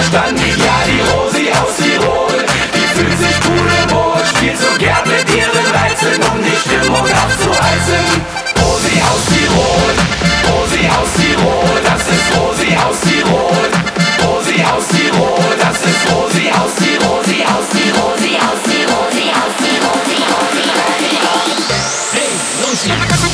Verstand. Ja, die Rosi aus Tirol, die fühlt sich pudelwohl, spielt so gern mit ihren Reizen, um die Stimmung aufzuheizen. Rosi aus Tirol, Rosi aus Tirol, das ist Rosi aus Tirol. Rosi aus Tirol, das ist Rosi aus Tirol. Rosi aus Tirol, Rosi aus Tirol, Rosi aus Tirol, Rosi aus Tirol. Hey, Rosi.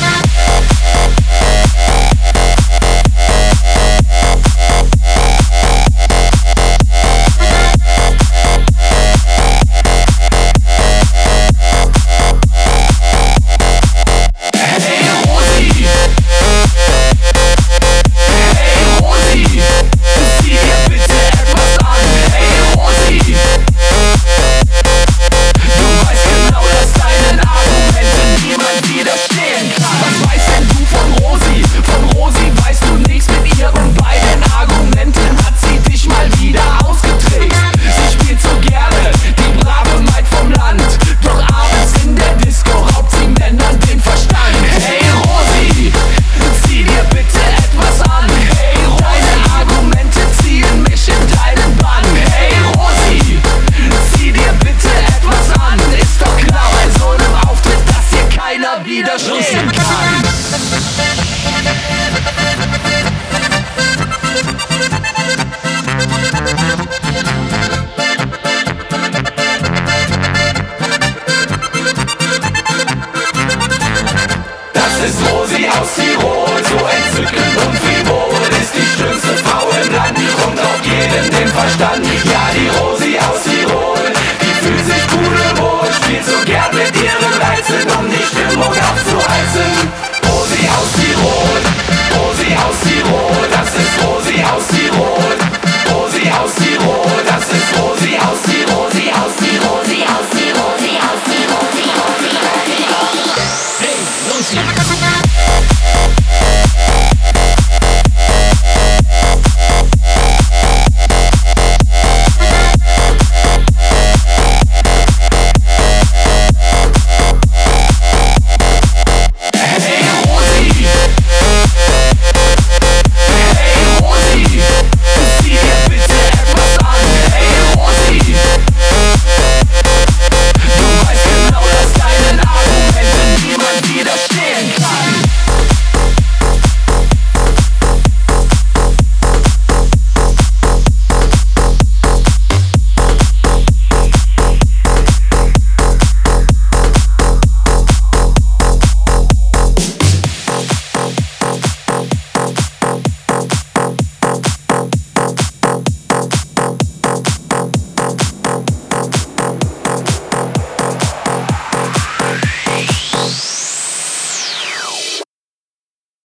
Widerstehen kann. Das ist Rosi aus Tirol, so entzückend und frivol, ist die schönste Frau im Land, die kommt auf jeden den Verstand. Ja,